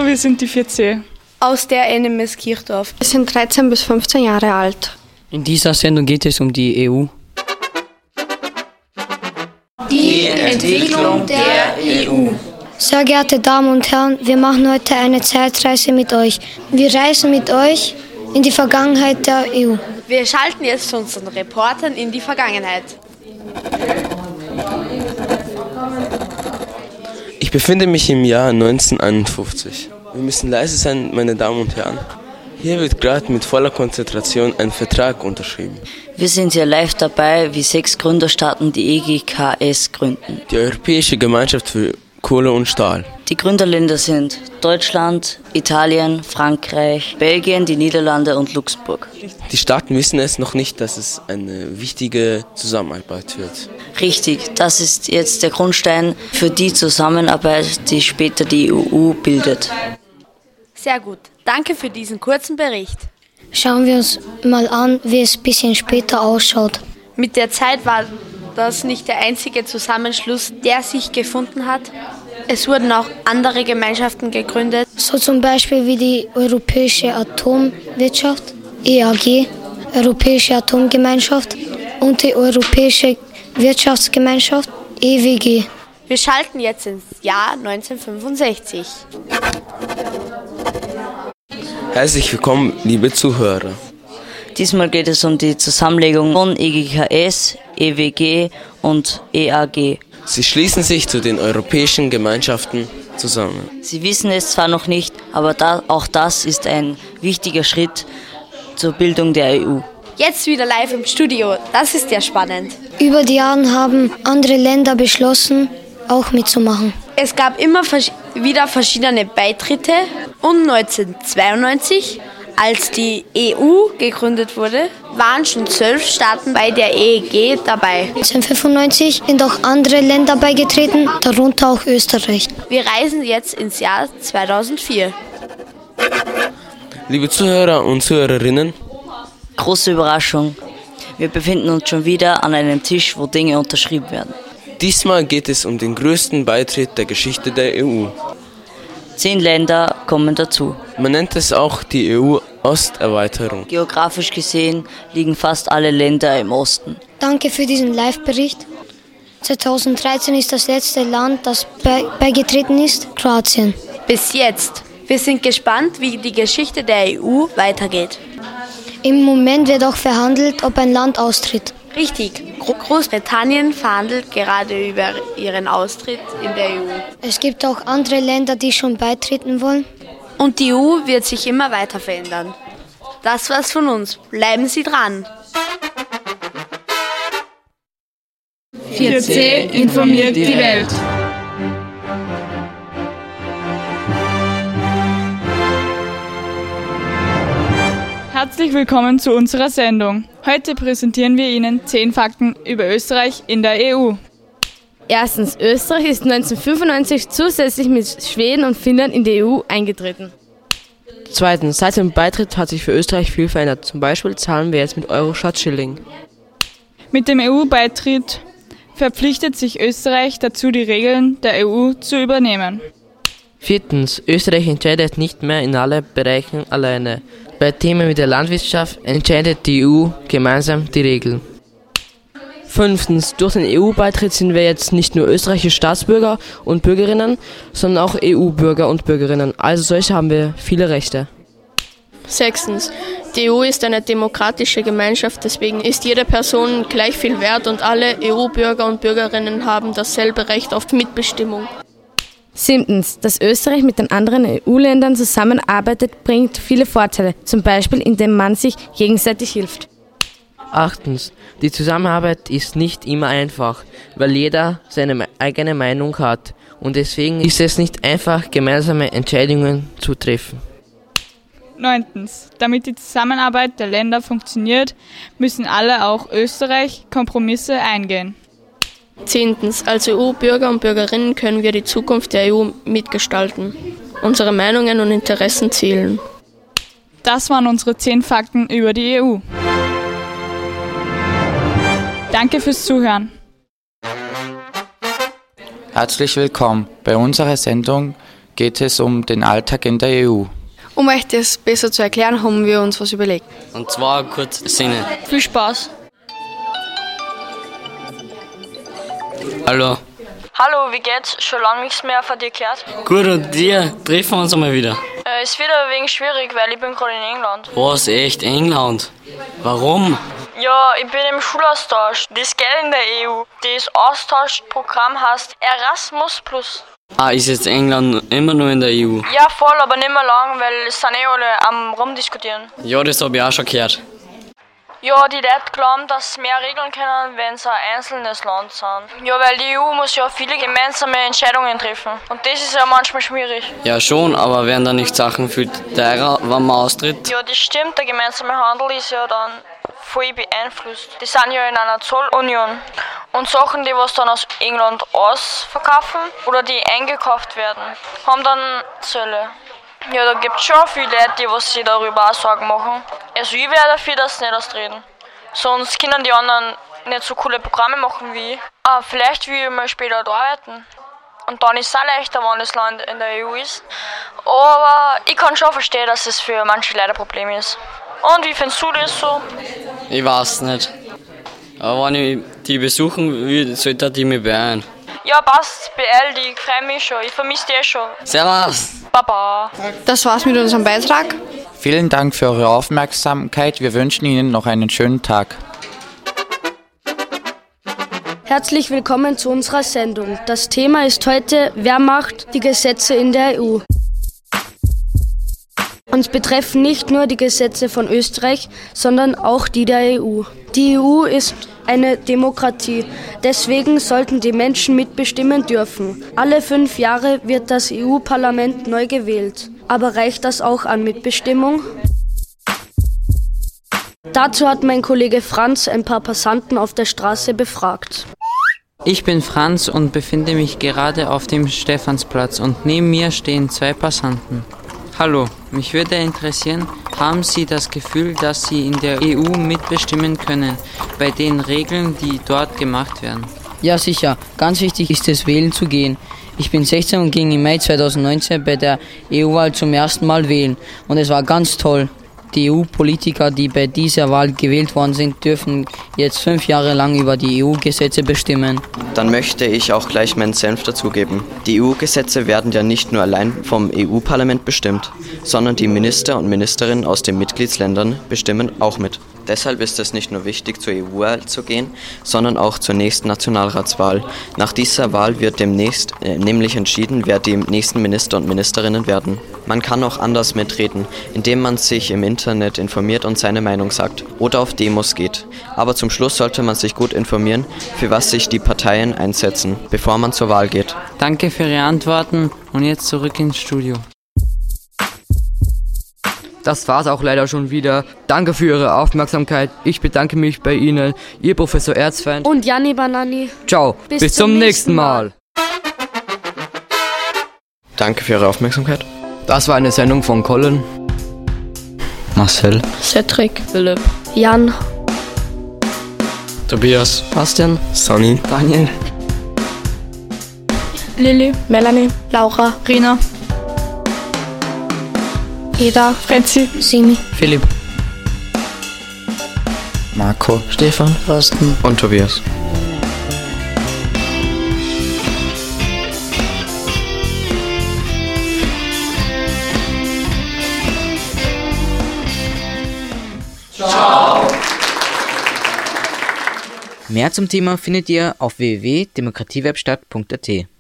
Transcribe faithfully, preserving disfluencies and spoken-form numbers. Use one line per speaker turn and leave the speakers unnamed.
wir sind die vier C.
Aus der N M S Kirchdorf.
Wir sind dreizehn bis fünfzehn Jahre alt.
In dieser Sendung geht es um die E U.
Die Entwicklung der E U.
Sehr geehrte Damen und Herren, wir machen heute eine Zeitreise mit euch. Wir reisen mit euch in die Vergangenheit der E U.
Wir schalten jetzt zu unseren Reportern in die Vergangenheit.
Ich befinde mich im Jahr neunzehnhunderteinundfünfzig. Wir müssen leise sein, meine Damen und Herren. Hier wird gerade mit voller Konzentration ein Vertrag unterschrieben.
Wir sind hier live dabei, wie sechs Gründerstaaten die E G K S gründen.
Die Europäische Gemeinschaft für Kohle und Stahl.
Die Gründerländer sind Deutschland, Italien, Frankreich, Belgien, die Niederlande und Luxemburg.
Die Staaten wissen es noch nicht, dass es eine wichtige Zusammenarbeit wird.
Richtig, das ist jetzt der Grundstein für die Zusammenarbeit, die später die E U bildet.
Sehr gut, danke für diesen kurzen Bericht.
Schauen wir uns mal an, wie es ein bisschen später ausschaut.
Mit der Zeit war das nicht der einzige Zusammenschluss, der sich gefunden hat. Es wurden auch andere Gemeinschaften gegründet.
So zum Beispiel wie die Europäische Atomwirtschaft, E A G, Europäische Atomgemeinschaft und die Europäische Wirtschaftsgemeinschaft, E W G.
Wir schalten jetzt ins Jahr neunzehnhundertfünfundsechzig.
Herzlich willkommen, liebe Zuhörer.
Diesmal geht es um die Zusammenlegung von E G K S, E W G und E A G.
Sie schließen sich zu den europäischen Gemeinschaften zusammen.
Sie wissen es zwar noch nicht, aber da, auch das ist ein wichtiger Schritt zur Bildung der E U.
Jetzt wieder live im Studio, das ist ja spannend.
Über die Jahre haben andere Länder beschlossen, auch mitzumachen.
Es gab immer vers- wieder verschiedene Beitritte und neunzehnhundertzweiundneunzig, als die E U gegründet wurde, waren schon zwölf Staaten bei der E G dabei.
neunzehnhundertfünfundneunzig sind auch andere Länder beigetreten, darunter auch Österreich.
Wir reisen jetzt ins Jahr zweitausendvier.
Liebe Zuhörer und Zuhörerinnen,
große Überraschung, wir befinden uns schon wieder an einem Tisch, wo Dinge unterschrieben werden.
Diesmal geht es um den größten Beitritt der Geschichte der E U.
Zehn Länder kommen dazu.
Man nennt es auch die E U-Osterweiterung.
Geografisch gesehen liegen fast alle Länder im Osten.
Danke für diesen Live-Bericht. zweitausenddreizehn ist das letzte Land, das be- beigetreten ist, Kroatien.
Bis jetzt. Wir sind gespannt, wie die Geschichte der E U weitergeht.
Im Moment wird auch verhandelt, ob ein Land austritt.
Richtig. Großbritannien verhandelt gerade über ihren Austritt in der E U.
Es gibt auch andere Länder, die schon beitreten wollen.
Und die E U wird sich immer weiter verändern. Das war's von uns. Bleiben Sie dran.
vier C informiert die Welt.
Herzlich willkommen zu unserer Sendung. Heute präsentieren wir Ihnen zehn Fakten über Österreich in der E U.
Erstens, Österreich ist neunzehnhundertfünfundneunzig zusätzlich mit Schweden und Finnland in die E U eingetreten.
Zweitens, seit dem Beitritt hat sich für Österreich viel verändert. Zum Beispiel zahlen wir jetzt mit Euro statt Schilling.
Mit dem E U-Beitritt verpflichtet sich Österreich dazu, die Regeln der E U zu übernehmen.
Viertens, Österreich entscheidet nicht mehr in allen Bereichen alleine. Bei Themen wie der Landwirtschaft entscheidet die E U gemeinsam die Regeln. Fünftens, durch den E U-Beitritt sind wir jetzt nicht nur österreichische Staatsbürger und Bürgerinnen, sondern auch E U-Bürger und Bürgerinnen. Also solche haben wir viele Rechte.
Sechstens, die E U ist eine demokratische Gemeinschaft, deswegen ist jede Person gleich viel wert und alle E U-Bürger und Bürgerinnen haben dasselbe Recht auf Mitbestimmung.
Siebtens, dass Österreich mit den anderen E U-Ländern zusammenarbeitet, bringt viele Vorteile, zum Beispiel indem man sich gegenseitig hilft.
Achtens, die Zusammenarbeit ist nicht immer einfach, weil jeder seine eigene Meinung hat und deswegen ist es nicht einfach, gemeinsame Entscheidungen zu treffen.
Neuntens, damit die Zusammenarbeit der Länder funktioniert, müssen alle, auch Österreich, Kompromisse eingehen.
Zehntens, als E U-Bürger und Bürgerinnen können wir die Zukunft der E U mitgestalten. Unsere Meinungen und Interessen zählen.
Das waren unsere zehn Fakten über die E U. Danke fürs Zuhören.
Herzlich willkommen bei unserer Sendung geht es um den Alltag in der E U.
Um euch das besser zu erklären, haben wir uns was überlegt.
Und zwar kurz Szene.
Viel Spaß.
Hallo.
Hallo, wie geht's? Schon lange nichts mehr von dir gehört.
Gut, und dir? Treffen wir uns einmal wieder.
Äh, ist wieder wegen schwierig, weil ich bin gerade in England.
Was, echt? England? Warum?
Ja, ich bin im Schulaustausch. Das Geld in der E U. Das Austauschprogramm heißt Erasmus plus.
Ah, ist jetzt England immer nur in der E U?
Ja, voll, aber nicht mehr lang, weil es sind eh alle am rumdiskutieren.
Ja, das habe ich auch schon gehört.
Ja, die Leute glauben, dass sie mehr regeln können, wenn sie ein einzelnes Land sind. Ja, weil die E U muss ja viele gemeinsame Entscheidungen treffen. Und das ist ja manchmal schwierig.
Ja schon, aber werden da nicht Sachen viel teurer, wenn man austritt?
Ja, das stimmt. Der gemeinsame Handel ist ja dann voll beeinflusst. Die sind ja in einer Zollunion. Und Sachen, die was dann aus England ausverkaufen oder die eingekauft werden, haben dann Zölle. Ja, da gibt es schon viele Leute, die was sich darüber auch Sorgen machen. Also ich wäre dafür, dass sie nicht austreten. Sonst können die anderen nicht so coole Programme machen wie ich. Aber vielleicht will ich mal später da arbeiten. Und dann ist es auch leichter, wenn das Land in der E U ist. Aber ich kann schon verstehen, dass es für manche Leute ein Problem ist. Und wie findest du das so?
Ich weiß nicht. Aber wenn ich die besuchen will, sollte die mich beeilen.
Ja, passt. Beeil dich. Ich freue mich schon. Ich vermisse dich schon.
Servus.
Baba.
Das war's mit unserem Beitrag.
Vielen Dank für eure Aufmerksamkeit. Wir wünschen Ihnen noch einen schönen Tag.
Herzlich willkommen zu unserer Sendung. Das Thema ist heute, wer macht die Gesetze in der E U? Uns betreffen nicht nur die Gesetze von Österreich, sondern auch die der E U. Die E U ist eine Demokratie. Deswegen sollten die Menschen mitbestimmen dürfen. Alle fünf Jahre wird das E U-Parlament neu gewählt. Aber reicht das auch an Mitbestimmung? Dazu hat mein Kollege Franz ein paar Passanten auf der Straße befragt.
Ich bin Franz und befinde mich gerade auf dem Stephansplatz und neben mir stehen zwei Passanten. Hallo, mich würde interessieren, haben Sie das Gefühl, dass Sie in der E U mitbestimmen können, bei den Regeln, die dort gemacht werden?
Ja, sicher. Ganz wichtig ist es, wählen zu gehen. Ich bin sechzehn und ging im Mai zweitausendneunzehn bei der E U-Wahl zum ersten Mal wählen. Und es war ganz toll. Die E U-Politiker, die bei dieser Wahl gewählt worden sind, dürfen jetzt fünf Jahre lang über die E U-Gesetze bestimmen.
Dann möchte ich auch gleich meinen Senf dazugeben. Die E U-Gesetze werden ja nicht nur allein vom E U-Parlament bestimmt, sondern die Minister und Ministerinnen aus den Mitgliedsländern bestimmen auch mit. Deshalb ist es nicht nur wichtig, zur E U-Wahl zu gehen, sondern auch zur nächsten Nationalratswahl. Nach dieser Wahl wird demnächst äh, nämlich entschieden, wer die nächsten Minister und Ministerinnen werden. Man kann auch anders mitreden, indem man sich im Internet informiert und seine Meinung sagt oder auf Demos geht. Aber zum Schluss sollte man sich gut informieren, für was sich die Parteien einsetzen, bevor man zur Wahl geht.
Danke für Ihre Antworten und jetzt zurück ins Studio.
Das war's auch leider schon wieder. Danke für Ihre Aufmerksamkeit. Ich bedanke mich bei Ihnen, Ihr Professor Erzfeind
und Janni Banani.
Ciao, bis, bis zum, zum nächsten Mal.
Danke für Ihre Aufmerksamkeit.
Das war eine Sendung von Colin,
Marcel, Cedric, Philipp,
Jan,
Tobias,
Bastian,
Sonny,
Daniel,
Lilly,
Melanie,
Laura, Rina,
Eda,
Frenzi,
Simi,
Philipp,
Marco,
Stefan,
Thorsten
und Tobias.
Ciao! Mehr zum Thema findet ihr auf w w w punkt demokratiewerkstatt punkt a t.